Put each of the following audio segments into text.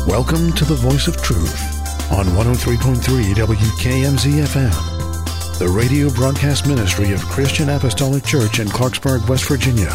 Welcome to the Voice of Truth on 103.3 WKMZ FM, the radio broadcast ministry of Christian Apostolic Church in Clarksburg, West Virginia.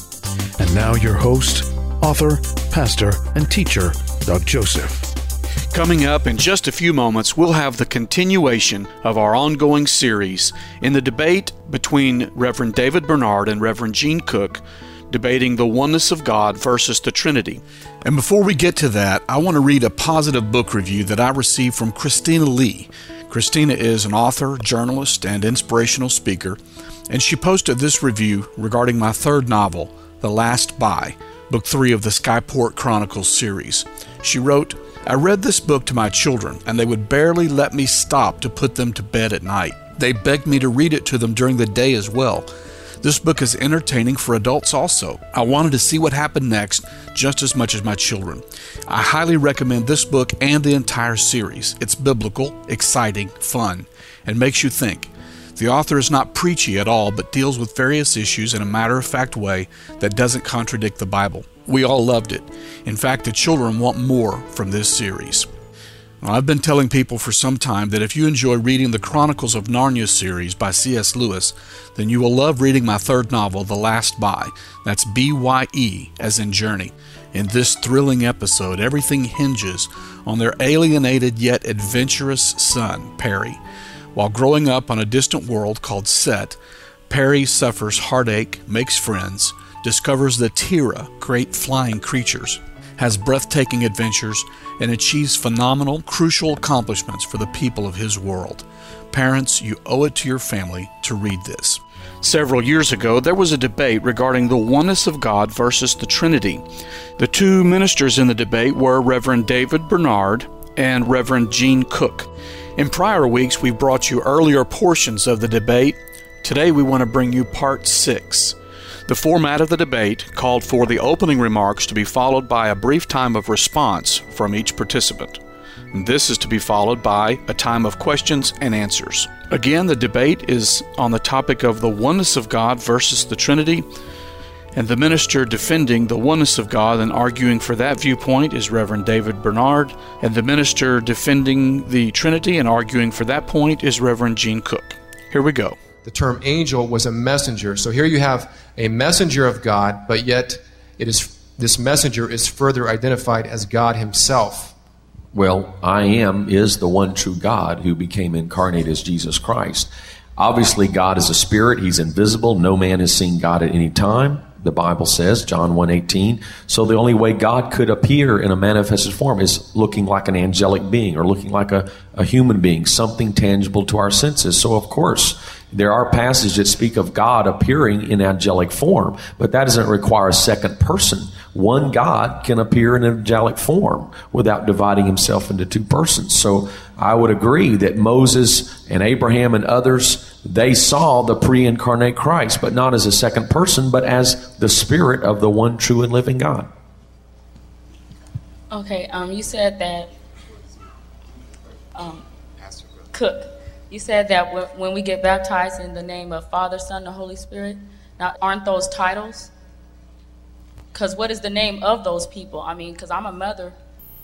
And now your host, author, pastor, and teacher, Doug Joseph. Coming up in just a few moments, we'll have the continuation of our ongoing series in the debate between Reverend David Bernard and Reverend Gene Cook, debating the oneness of God versus the Trinity. And before we get to that, I want to read a positive book review that I received from Christina Lee. Christina is an author, journalist, and inspirational speaker, and she posted this review regarding my third novel, The Last Buy, Book 3 of the Skyport Chronicles series. She wrote, "I read this book to my children, and they would barely let me stop to put them to bed at night. They begged me to read it to them during the day as well. This book is entertaining for adults also. I wanted to see what happened next just as much as my children. I highly recommend this book and the entire series. It's biblical, exciting, fun, and makes you think. The author is not preachy at all, but deals with various issues in a matter-of-fact way that doesn't contradict the Bible. We all loved it. In fact, the children want more from this series." Now, I've been telling people for some time that if you enjoy reading the Chronicles of Narnia series by C.S. Lewis, then you will love reading my third novel, The Last Buy. That's B-Y-E, as in journey. In this thrilling episode, everything hinges on their alienated yet adventurous son, Perry. While growing up on a distant world called Set, Perry suffers heartache, makes friends, discovers the Tira, great flying creatures, has breathtaking adventures, and achieves phenomenal, crucial accomplishments for the people of his world. Parents, you owe it to your family to read this. Several years ago, there was a debate regarding the oneness of God versus the Trinity. The two ministers in the debate were Reverend David Bernard and Reverend Gene Cook. In prior weeks, we've brought you earlier portions of the debate. Today, we want to bring you part 6. The format of the debate called for the opening remarks to be followed by a brief time of response from each participant. This is to be followed by a time of questions and answers. Again, the debate is on the topic of the oneness of God versus the Trinity, and the minister defending the oneness of God and arguing for that viewpoint is Reverend David Bernard, and the minister defending the Trinity and arguing for that point is Reverend Gene Cook. Here we go. The term angel was a messenger. So here you have a messenger of God, but yet this messenger is further identified as God himself. Well, I am is the one true God who became incarnate as Jesus Christ. Obviously, God is a spirit. He's invisible. No man has seen God at any time. The Bible says, John 1:18, so the only way God could appear in a manifested form is looking like an angelic being or looking like a human being, something tangible to our senses. So, of course, there are passages that speak of God appearing in angelic form, but that doesn't require a second person. One God can appear in angelic form without dividing himself into two persons. So I would agree that Moses and Abraham and others, they saw the pre-incarnate Christ, but not as a second person, but as the spirit of the one true and living God. Okay, you said that, Cook, you said that when we get baptized in the name of Father, Son, and Holy Spirit, now aren't those titles? Because what is the name of those people? I mean, because I'm a mother.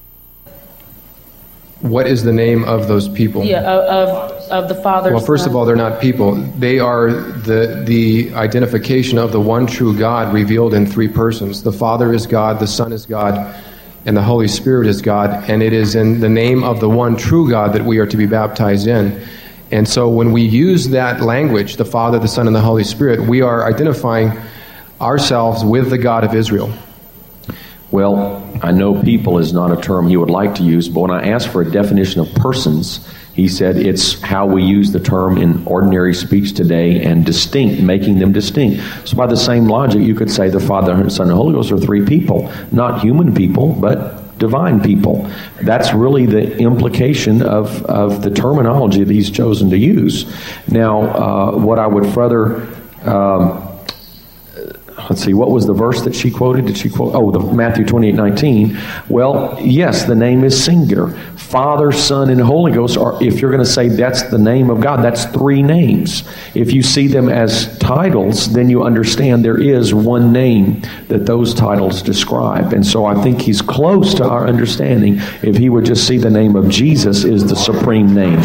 What is the name of those people? Yeah, of the Father. Well, first of all, they're not people. They are the identification of the one true God revealed in three persons. The Father is God, the Son is God, and the Holy Spirit is God. And it is in the name of the one true God that we are to be baptized in. And so when we use that language, the Father, the Son, and the Holy Spirit, we are identifying ourselves with the God of Israel. Well, I know people is not a term he would like to use, but when I asked for a definition of persons, he said it's how we use the term in ordinary speech today and distinct, making them distinct. So by the same logic, you could say the Father, Son, and Holy Ghost are three people, not human people, but divine people. That's really the implication of the terminology that he's chosen to use. Now, what I would further let's see, what was the verse that she quoted? Did she quote? Oh, the Matthew 28:19. Well, yes, the name is singular. Father, Son, and Holy Ghost are, if you're going to say that's the name of God, that's three names. If you see them as titles, then you understand there is one name that those titles describe. And so I think he's close to our understanding if he would just see the name of Jesus is the supreme name.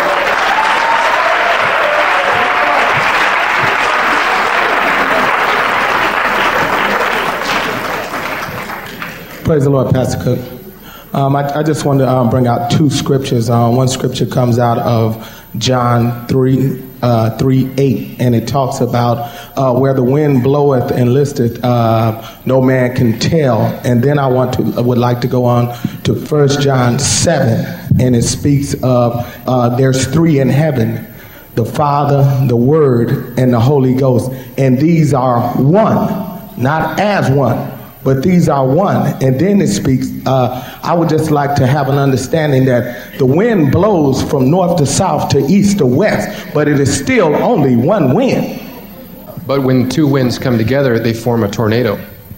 Praise the Lord, Pastor Cook. I just wanted to bring out two scriptures. One scripture comes out of John 3:8, and it talks about where the wind bloweth and listeth, no man can tell. And then I would like to go on to 1 John 7, and it speaks of there's three in heaven: the Father, the Word, and the Holy Ghost. And these are one, not as one, but these are one. And then it speaks, I would just like to have an understanding that the wind blows from north to south to east to west, but it is still only one wind. But when two winds come together, they form a tornado.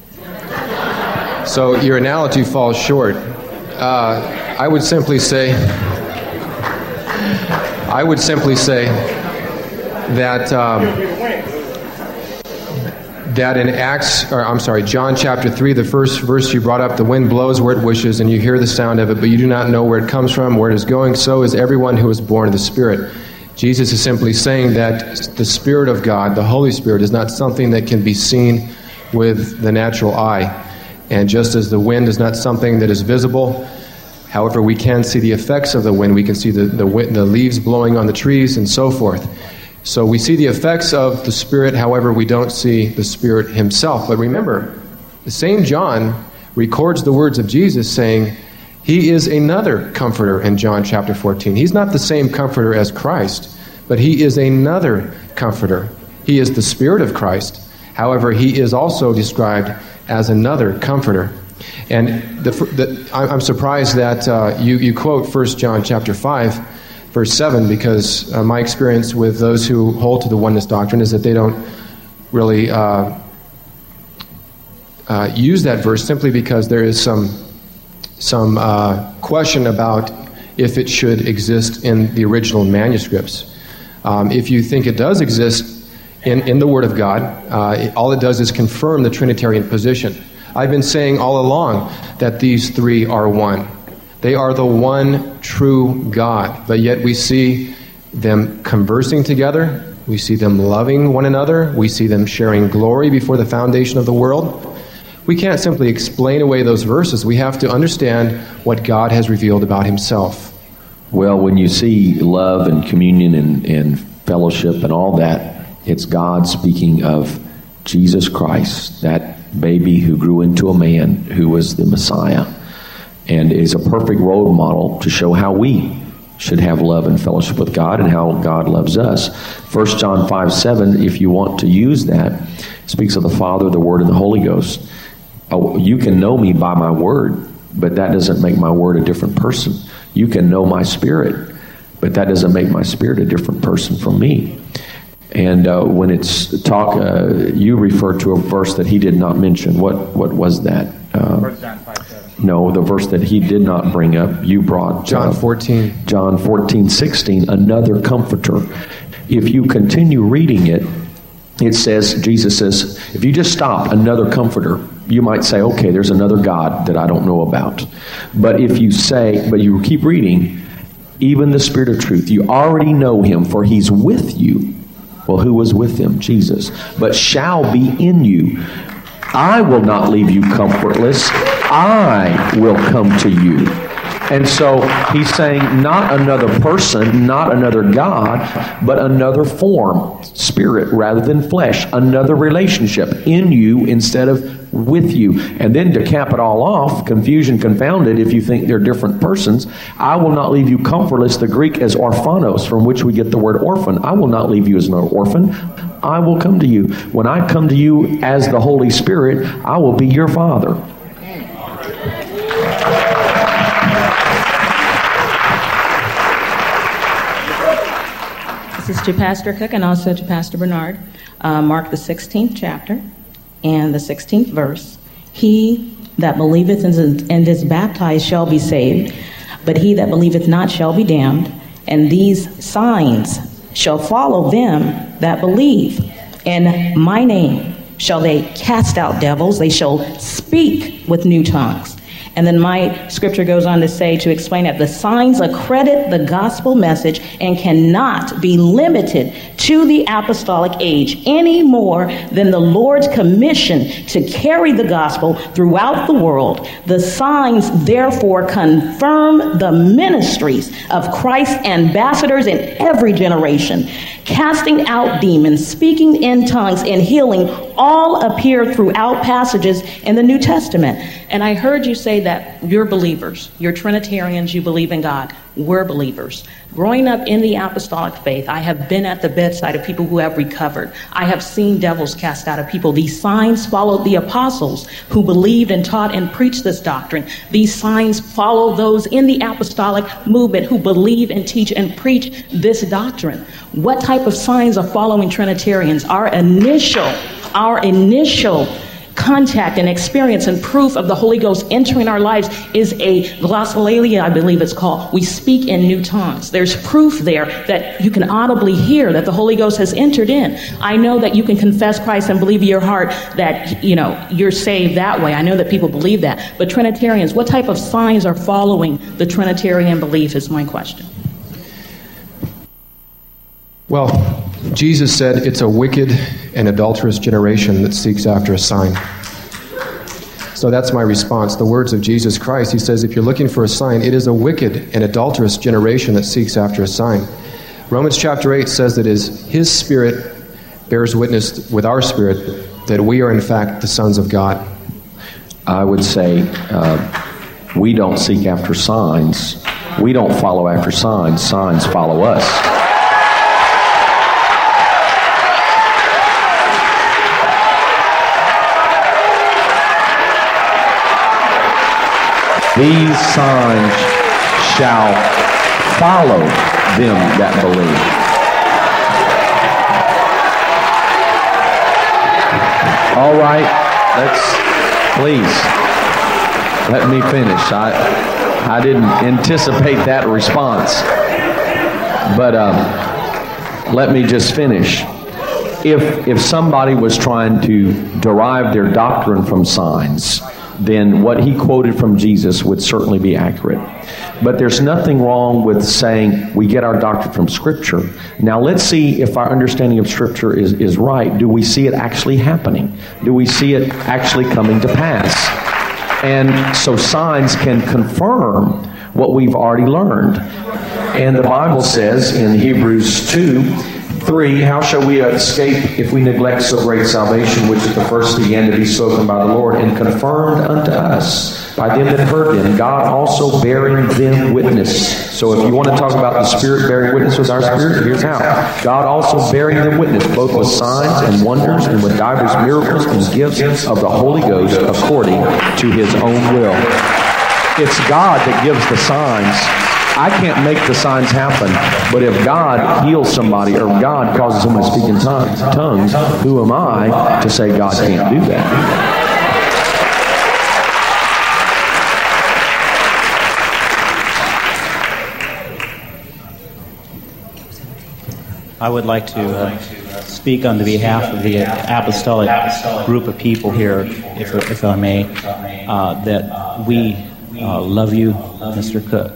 So your analogy falls short. I would simply say that that in John chapter 3, the first verse you brought up, the wind blows where it wishes, and you hear the sound of it, but you do not know where it comes from, where it is going. So is everyone who is born of the Spirit. Jesus is simply saying that the Spirit of God, the Holy Spirit, is not something that can be seen with the natural eye. And just as the wind is not something that is visible, however, we can see the effects of the wind. We can see the leaves blowing on the trees and so forth. So we see the effects of the Spirit, however, we don't see the Spirit himself. But remember, the same John records the words of Jesus saying, he is another comforter in John chapter 14. He's not the same comforter as Christ, but he is another comforter. He is the Spirit of Christ. However, he is also described as another comforter. And I'm surprised that you quote 1 John chapter 5, verse 7, because my experience with those who hold to the oneness doctrine is that they don't really use that verse simply because there is some question about if it should exist in the original manuscripts. If you think it does exist in the Word of God, all it does is confirm the Trinitarian position. I've been saying all along that these three are one. They are the one true God, but yet we see them conversing together. We see them loving one another. We see them sharing glory before the foundation of the world. We can't simply explain away those verses. We have to understand what God has revealed about himself. Well, when you see love and communion and fellowship and all that, it's God speaking of Jesus Christ, that baby who grew into a man who was the Messiah, and is a perfect role model to show how we should have love and fellowship with God and how God loves us. 1 John 5:7, if you want to use that, speaks of the Father, the Word, and the Holy Ghost. Oh, you can know me by my word, but that doesn't make my word a different person. You can know my spirit, but that doesn't make my spirit a different person from me. And when it's talk, you referred to a verse that he did not mention. What was that? 1 John 5:7. No, the verse that he did not bring up, you brought John 14. John 14:16, another comforter. If you continue reading it, it says, Jesus says, if you just stop, another comforter, you might say, okay, there's another God that I don't know about. But if you say, but you keep reading, even the Spirit of truth, you already know him, for he's with you. Well, who was with him? Jesus. But shall be in you. I will not leave you comfortless. I will come to you. And so he's saying not another person, not another God, but another form, spirit rather than flesh, another relationship in you instead of with you. And then to cap it all off, confusion confounded if you think they're different persons, I will not leave you comfortless. The Greek is orphanos, from which we get the word orphan. I will not leave you as an orphan. I will come to you. When I come to you as the Holy Spirit, I will be your Father. This is to Pastor Cook and also to Pastor Bernard. Mark the 16th chapter. and the 16th verse, he that believeth and is baptized shall be saved, but he that believeth not shall be damned. And these signs shall follow them that believe. In my name shall they cast out devils. They shall speak with new tongues. And then my scripture goes on to say, to explain that the signs accredit the gospel message and cannot be limited to the apostolic age any more than the Lord's commission to carry the gospel throughout the world. The signs therefore confirm the ministries of Christ's ambassadors in every generation. Casting out demons, speaking in tongues, and healing all appear throughout passages in the New Testament. And I heard you say that you're believers, you're Trinitarians, you believe in God. We're believers. Growing up in the apostolic faith, I have been at the bedside of people who have recovered. I have seen devils cast out of people. These signs followed the apostles who believed and taught and preached this doctrine. These signs follow those in the apostolic movement who believe and teach and preach this doctrine. What type of signs are following Trinitarians? Our initial contact and experience and proof of the Holy Ghost entering our lives is a glossolalia, I believe it's called. We speak in new tongues. There's proof there that you can audibly hear that the Holy Ghost has entered in. I know that you can confess Christ and believe in your heart that, you're saved that way. I know that people believe that. But Trinitarians, what type of signs are following the Trinitarian belief is my question. Well, Jesus said it's a wicked and adulterous generation that seeks after a sign. So that's my response. The words of Jesus Christ, he says, if you're looking for a sign, it is a wicked and adulterous generation that seeks after a sign. Romans chapter 8 says that his Spirit bears witness with our spirit that we are in fact the sons of God. I would say we don't seek after signs. We don't follow after signs. Signs follow us. These signs shall follow them that believe. All right, please, let me finish. I didn't anticipate that response, but let me just finish. If somebody was trying to derive their doctrine from signs, then what he quoted from Jesus would certainly be accurate. But there's nothing wrong with saying we get our doctrine from Scripture. Now let's see if our understanding of Scripture is right. Do we see it actually happening? Do we see it actually coming to pass? And so signs can confirm what we've already learned. And the Bible says in Hebrews 2:3, how shall we escape if we neglect so great salvation, which at the first began to be spoken by the Lord and confirmed unto us by them that heard them, God also bearing them witness. So if you want to talk about the Spirit bearing witness with our spirit, here's how. God also bearing them witness, both with signs and wonders and with divers miracles and gifts of the Holy Ghost according to his own will. It's God that gives the signs. I can't make the signs happen, but if God heals somebody or God causes someone to speak in tongues, who am I to say God can't do that? I would like to speak on the behalf of the apostolic group of people here, if I may, that we love you, Mr. Cook.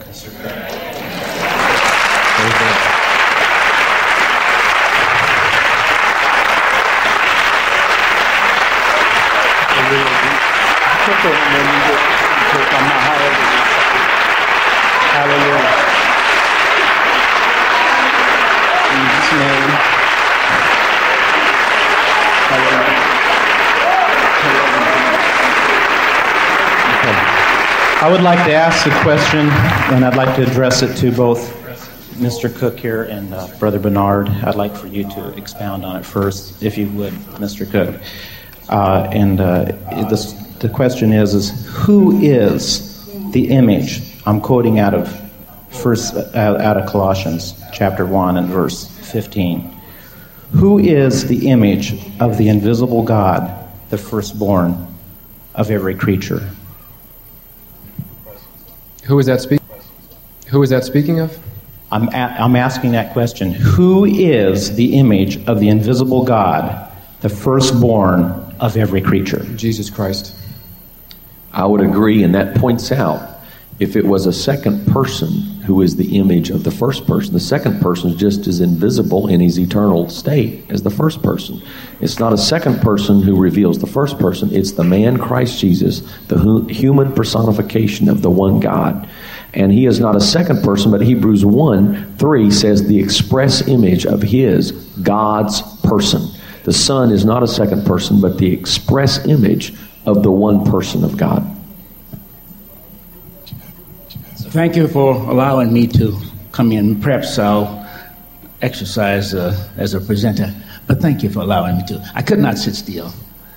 Hallelujah. In Jesus' name. I would like to ask a question, and I'd like to address it to both Mr. Cook here and Brother Bernard. I'd like for you to expound on it first, if you would, Mr. Cook. The question is who is the image? I'm quoting out of Colossians chapter 1 and verse 15. Who is the image of the invisible God, the firstborn of every creature? Who is that speaking of? I'm asking that question. Who is the image of the invisible God, the firstborn of every creature? Jesus Christ. I would agree, and that points out, if it was a second person who is the image of the first person, the second person is just as invisible in his eternal state as the first person. It's not a second person who reveals the first person. It's the man Christ Jesus, the human personification of the one God. And he is not a second person, but Hebrews 1:3 says the express image of his, God's person. The Son is not a second person, but the express image of the one person of God. Thank you for allowing me to come in. Perhaps I'll exercise as a presenter, but thank you for allowing me to. I could not sit still.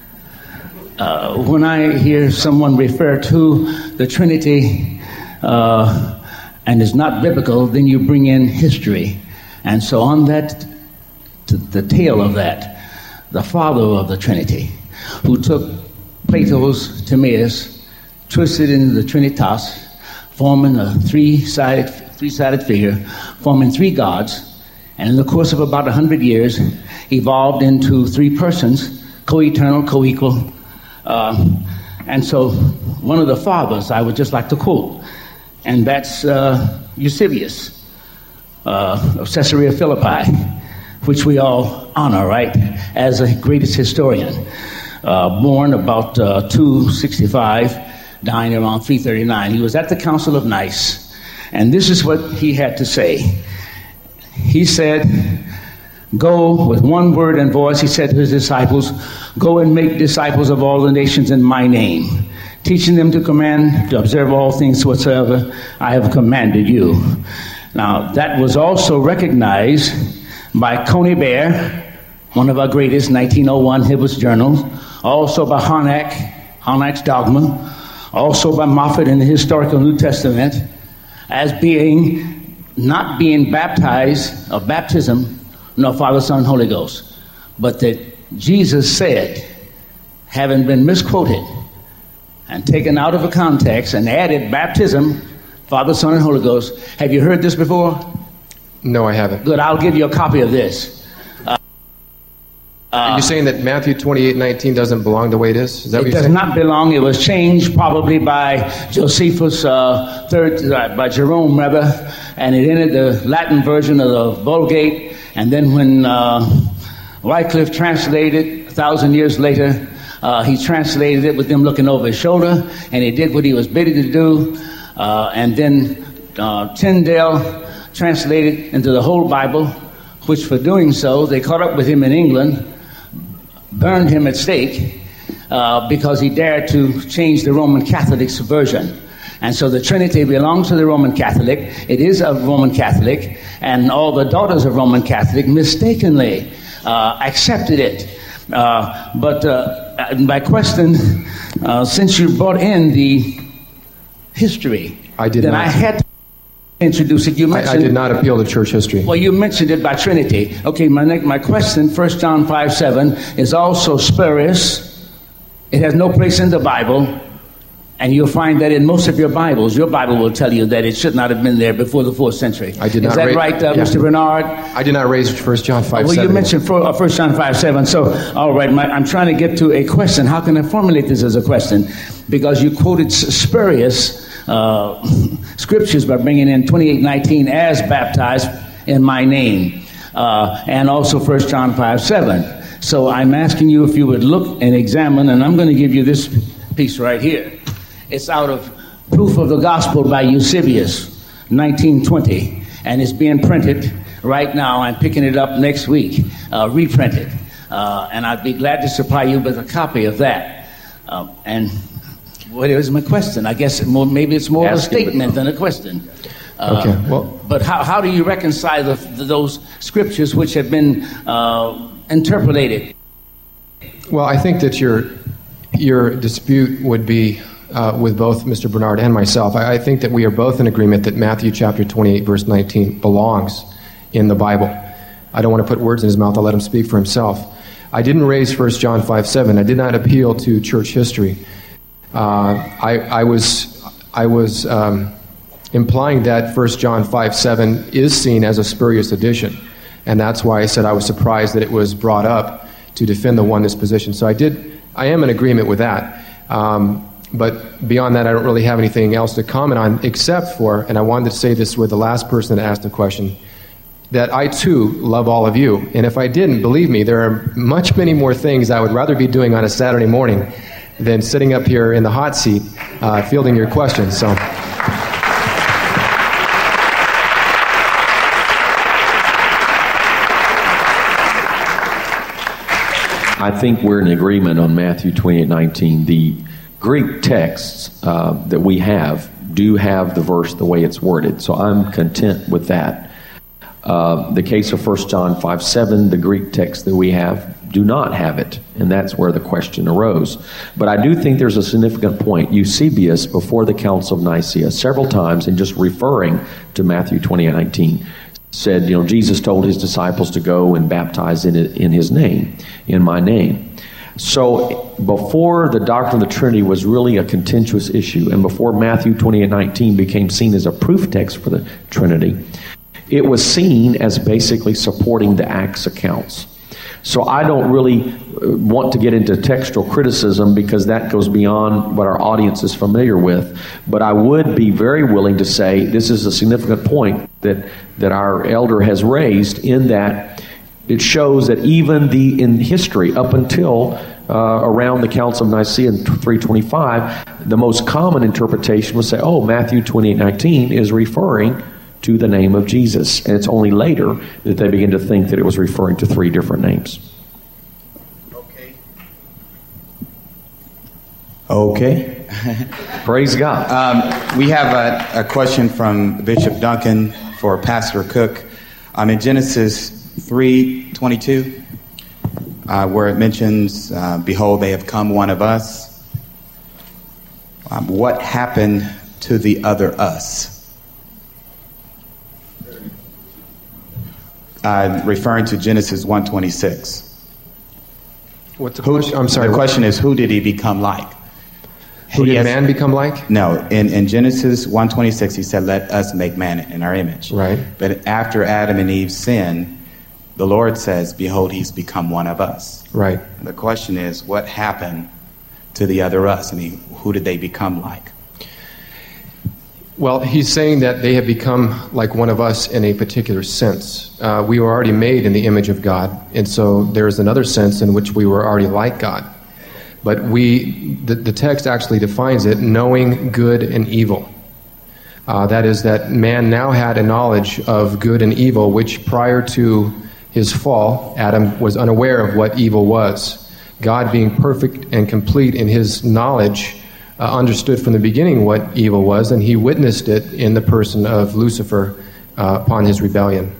When I hear someone refer to the Trinity and it's not biblical, then you bring in history. And so on that, to the tail of that, the father of the Trinity, who took Plato's Timaeus, twisted into the Trinitas, forming a three-sided figure, forming three gods, and in the course of about 100 years, evolved into three persons, co-eternal, co-equal. And so one of the fathers I would just like to quote, and that's Eusebius of Caesarea Philippi, which we all honor, right, as the greatest historian. Born about 265, dying around 339. He was at the Council of Nice, and this is what he had to say. He said, go with one word and voice, he said to his disciples, go and make disciples of all the nations in my name, teaching them to observe all things whatsoever I have commanded you. Now, that was also recognized by Conybeare, one of our greatest, 1901 Hibbert's Journal, also by Harnack's Dogma, also by Moffat in the Historical New Testament, as not being baptized of baptism, no Father, Son, Holy Ghost, but that Jesus said, having been misquoted and taken out of a context and added baptism, Father, Son, and Holy Ghost. Have you heard this before? No, I haven't. Good, I'll give you a copy of this. Are you saying that Matthew 28:19 doesn't belong the way it is? Is that what you're saying? It does not belong. It was changed probably by Josephus by Jerome rather, and it entered the Latin version of the Vulgate. And then when Wycliffe translated 1,000 years later, he translated it with them looking over his shoulder, and he did what he was bidden to do. And then Tyndale translated into the whole Bible, which for doing so, they caught up with him in England, burned him at stake because he dared to change the Roman Catholic's version. And so the Trinity belongs to the Roman Catholic. It is a Roman Catholic, and all the daughters of Roman Catholic mistakenly accepted it. But my question, since you brought in the history, I had to introduce it. You mentioned, I did not appeal to church history. Well, you mentioned it by Trinity. Okay, my question, 1 John 5:7, is also spurious. It has no place in the Bible, and you'll find that in most of your Bibles. Your Bible will tell you that it should not have been there before the 4th century. I did not. Is that right, Mr. Bernard? I did not raise 1 John 5:7. Well, you mentioned 1 John 5:7. So, all right, I'm trying to get to a question. How can I formulate this as a question? Because you quoted spurious scriptures by bringing in 28:19 as baptized in my name, and also 1 John 5:7. So I'm asking you if you would look and examine, and I'm going to give you this piece right here. It's out of Proof of the Gospel by Eusebius, 1920, and it's being printed right now. I'm picking it up next week, reprinted, and I'd be glad to supply you with a copy of that. And what is my question? I guess maybe it's more of a statement than a question. Okay. Well, but how do you reconcile those scriptures which have been interpolated? Well, I think that your dispute would be with both Mr. Bernard and myself. I think that we are both in agreement that Matthew chapter 28, verse 19 belongs in the Bible. I don't want to put words in his mouth. I'll let him speak for himself. I didn't raise 1 John 5:7. I did not appeal to church history. I was implying that 1 John 5:7 is seen as a spurious addition, and that's why I said I was surprised that it was brought up to defend the oneness position. So I am in agreement with that. But beyond that, I don't really have anything else to comment on, except for, and I wanted to say this with the last person that asked the question, that I too love all of you. And if I didn't, believe me, there are many more things I would rather be doing on a Saturday morning than sitting up here in the hot seat fielding your questions. So. I think we're in agreement on Matthew 28:19. The Greek texts that we have do have the verse the way it's worded, so I'm content with that. The case of 1 John 5:7, the Greek text that we have do not have it, and that's where the question arose. But I do think there's a significant point. Eusebius, before the Council of Nicaea, several times, in just referring to Matthew 28:19, said, Jesus told his disciples to go and baptize in his name, in my name. So before the doctrine of the Trinity was really a contentious issue, and before Matthew 28:19 became seen as a proof text for the Trinity, it was seen as basically supporting the Acts accounts. So I don't really want to get into textual criticism because that goes beyond what our audience is familiar with. But I would be very willing to say this is a significant point that our elder has raised, in that it shows that even in history, up until around the Council of Nicaea in 325, the most common interpretation would say, Matthew 28:19 is referring to the name of Jesus. And it's only later that they begin to think that it was referring to three different names. Okay. Praise God. We have a question from Bishop Duncan for Pastor Cook. In Genesis 3:22, where it mentions, behold, they have come one of us. What happened to the other us? Referring to Genesis 1:26. What's the question? I'm sorry. The question is, who did he become like? Who did man become like? No. In Genesis 1:26, he said, let us make man in our image. Right. But after Adam and Eve sinned, the Lord says, behold, he's become one of us. Right. And the question is, what happened to the other us? Who did they become like? Well, he's saying that they have become like one of us in a particular sense. We were already made in the image of God, and so there's another sense in which we were already like God. But the text actually defines it, knowing good and evil. That is, that man now had a knowledge of good and evil, which prior to his fall, Adam was unaware of what evil was. God, being perfect and complete in his knowledge, understood from the beginning what evil was, and he witnessed it in the person of Lucifer upon his rebellion.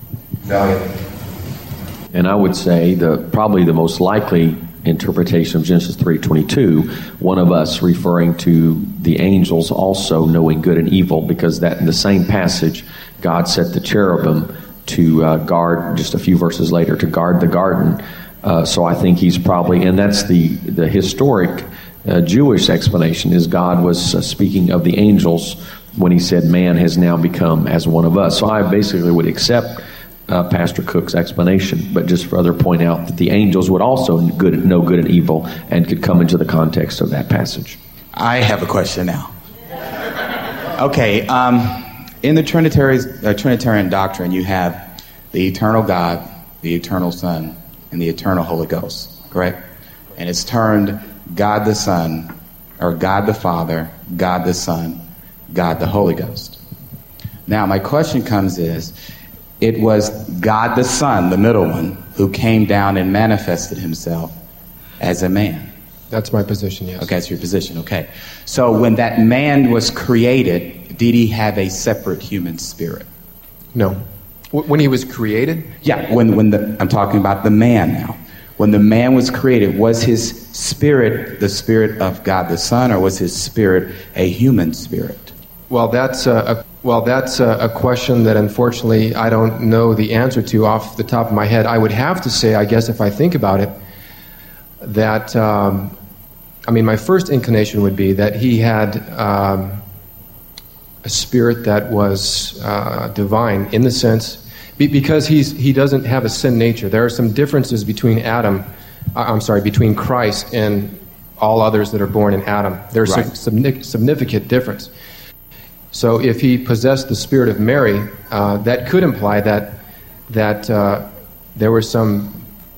And I would say probably the most likely interpretation of Genesis 3:22, one of us referring to the angels also knowing good and evil, because that in the same passage, God set the cherubim to guard, just a few verses later, to guard the garden. So I think he's probably, and that's the historic Jewish explanation, is God was speaking of the angels when he said man has now become as one of us. So I basically would accept Pastor Cook's explanation, but just further point out that the angels would also know good and evil and could come into the context of that passage. I have a question now. Okay, in the Trinitarian doctrine, you have the eternal God, the eternal Son, and the eternal Holy Ghost, correct? And it's termed God the Son, or God the Father, God the Son, God the Holy Ghost. Now, my question comes is, it was God the Son, the middle one, who came down and manifested himself as a man. That's my position, yes. Okay, that's your position, okay. So when that man was created, did he have a separate human spirit? No. When he was created? Yeah, I'm talking about the man now. When the man was created, was his spirit the spirit of God the Son, or was his spirit a human spirit? Well, that's a question that unfortunately I don't know the answer to off the top of my head. I would have to say, I guess if I think about it, that, my first inclination would be that he had a spirit that was divine in the sense, because he doesn't have a sin nature. There are some differences between between Christ and all others that are born in Adam. There's Right. some significant difference. So if he possessed the spirit of Mary, that could imply that there was some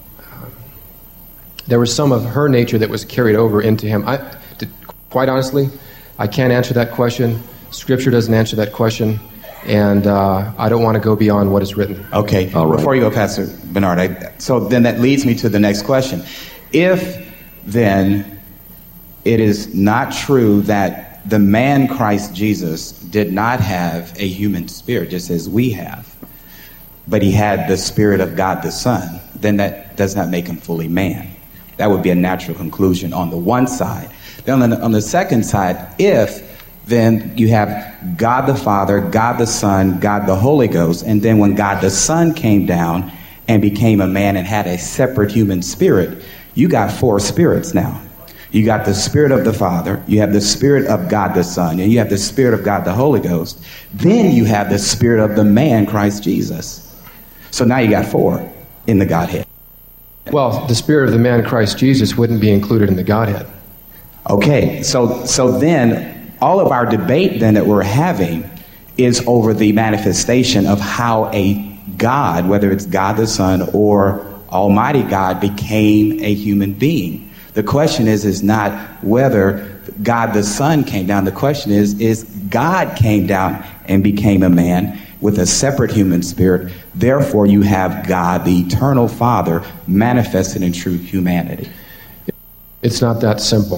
of her nature that was carried over into him. Quite honestly, I can't answer that question. Scripture doesn't answer that question, and I don't want to go beyond what is written. Okay. All right. Before you go, Pastor Bernard, so then that leads me to the next question. If then it is not true that the man Christ Jesus did not have a human spirit, just as we have, but he had the Spirit of God the Son, then that does not make him fully man. That would be a natural conclusion on the one side. Then on the second side, then you have God the Father, God the Son, God the Holy Ghost, and then when God the Son came down and became a man and had a separate human spirit, you got 4 spirits now. You got the Spirit of the Father, you have the Spirit of God the Son, and you have the Spirit of God the Holy Ghost. Then you have the Spirit of the man Christ Jesus. So now you got 4 in the Godhead. Well, the spirit of the man Christ Jesus wouldn't be included in the Godhead. Okay, so then all of our debate then that we're having is over the manifestation of how a God, whether it's God the Son or Almighty God, became a human being. The question is not whether God the Son came down. The question is God came down and became a man with a separate human spirit. Therefore, you have God, the eternal Father, manifested in true humanity. It's not that simple.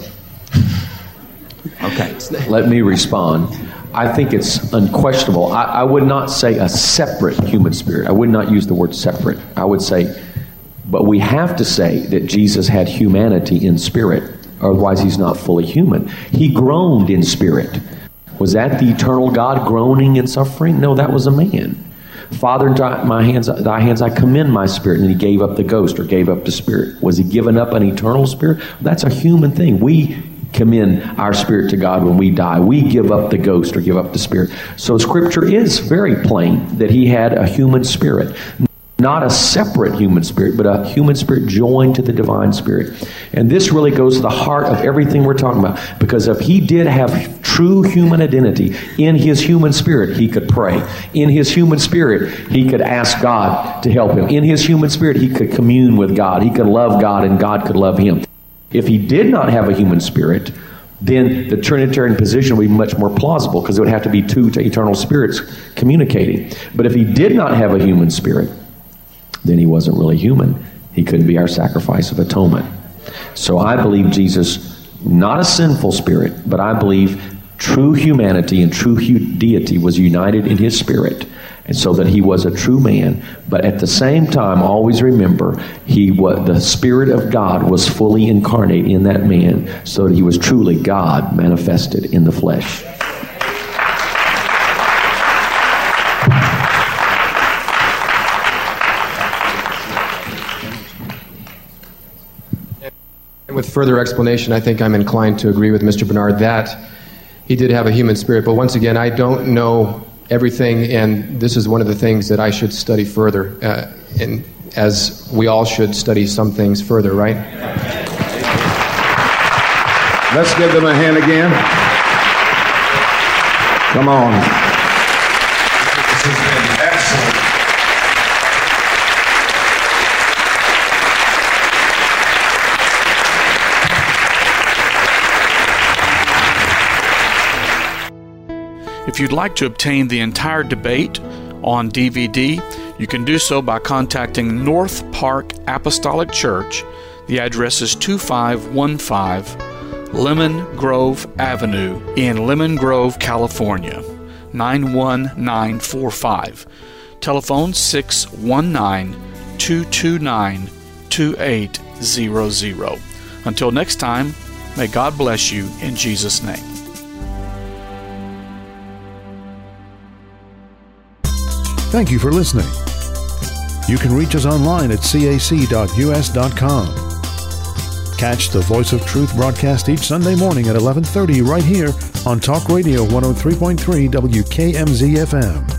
Okay. Let me respond. I think it's unquestionable. I would not say a separate human spirit. I would not use the word separate. I would say, but we have to say that Jesus had humanity in spirit. Otherwise, he's not fully human. He groaned in spirit. Was that the eternal God groaning and suffering? No, that was a man. Father, thy hands I commend my spirit. And he gave up the ghost or gave up the spirit. Was he giving up an eternal spirit? That's a human thing. We commend our spirit to God when we die. We give up the ghost or give up the spirit. So Scripture is very plain that he had a human spirit. Not a separate human spirit, but a human spirit joined to the divine spirit. And this really goes to the heart of everything we're talking about. Because if he did have true human identity in his human spirit, he could pray. In his human spirit, he could ask God to help him. In his human spirit, he could commune with God. He could love God and God could love him. If he did not have a human spirit, then the Trinitarian position would be much more plausible because it would have to be 2 eternal spirits communicating. But if he did not have a human spirit, then he wasn't really human. He couldn't be our sacrifice of atonement. So I believe Jesus, not a sinful spirit, but I believe true humanity and true deity was united in his spirit, and so that he was a true man. But at the same time, always remember, the Spirit of God was fully incarnate in that man, so that he was truly God manifested in the flesh. With further explanation, I think I'm inclined to agree with Mr. Bernard that he did have a human spirit. But once again, I don't know everything, and this is one of the things that I should study further, and as we all should study some things further, right? Let's give them a hand again. Come on. This has been excellent. If you'd like to obtain the entire debate on DVD, you can do so by contacting North Park Apostolic Church. The address is 2515 Lemon Grove Avenue in Lemon Grove, California, 91945. Telephone 619-229-2800. Until next time, may God bless you in Jesus' name. Thank you for listening. You can reach us online at cac.us.com. Catch the Voice of Truth broadcast each Sunday morning at 11:30 right here on Talk Radio 103.3 WKMZ FM.